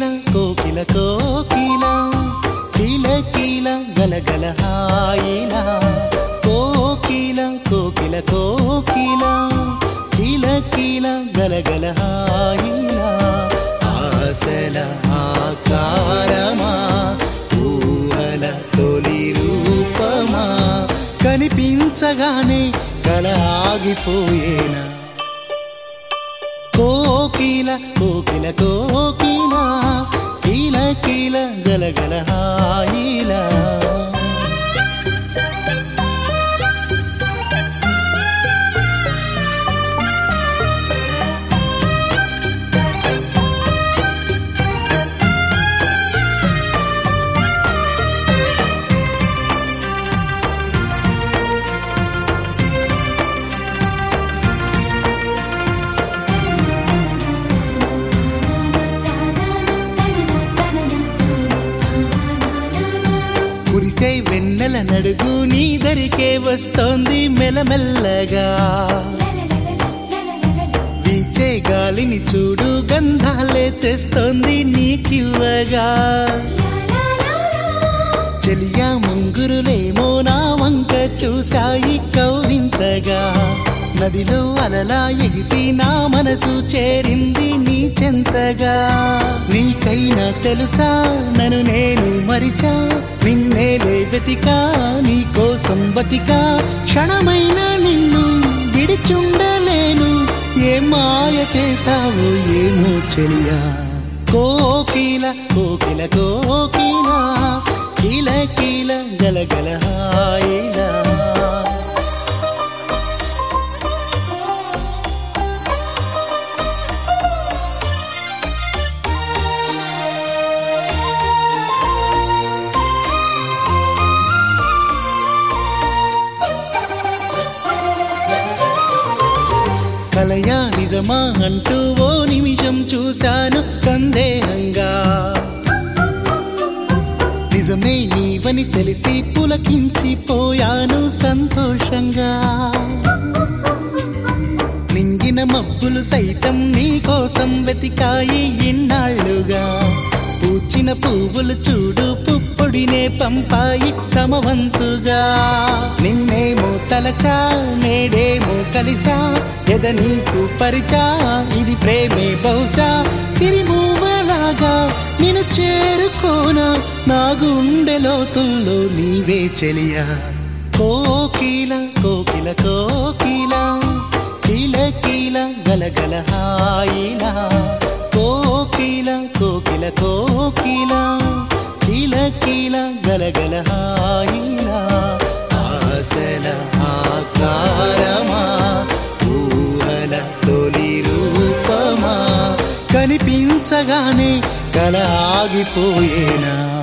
కోకిల కోకిల కీల కీల గలగల హాయిలా కోకిల కోకిల కోకిల కీల కీల గలగల హాయిలా ఆసల ఆకారమా ఊహల తొలి రూపమా కనిపించగానే కల ఆగిపోయేనా కోకిల కోకిల కోకిల కీల కీల గలగల హాయిలా కురిసే వెన్నెల నడుగు నీ దరికే వస్తోంది మెల్లమెల్లగా వీచే గాలిని చూడు గంధాలే తెస్తోంది నీకివ్వగా చెలియా ముంగురులేమో నా వంక చూశాయి కవ్వింతగా నదిలో అలలా ఎగిసి నా మనసు చేరింది నీ చెంతగా నీకైనా తెలుసా నన్ను నేను మరిచా నిన్నేలే వెతికా నీ కోసం బతికా క్షణమైన నిన్ను విడిచుండలేను ఏ మాయ చేసావు ఏమో చెలియా కోకిల కోకిల కోకిల కీల కీల గలగల హాయిలా కలయా నిజమా అంటూ ఓ నిమిషం చూశాను సందేహంగా నిజమే నీవని తెలిసి పులకించిపోయాను సంతోషంగా నింగిన మబ్బులు సైతం నీ కోసం వెతికాయి ఇన్నాళ్ళుగా పూచిన పువ్వులు చూడు పుప్పొడినే పంపాయి తమ వంతుగా నిన్నేమో తలచా నేడేమో కలిసా ఎద నీకు పరిచా ఇది ప్రేమే బహుశా సిరిమూవలాగా నిన్ను చేరుకోనా నా గుండె లోతుల్లో నీవే చెలియా కోకిల కోకిల కోకిల కీల కీల గలగల హాయిలా కోకిల కోకిల కోకిల కీల కీల గలగల హాయిలా ఆసల ఆకారమా ఊహల తొలి రూపమా కనిపించగానే కల ఆగిపోయేనా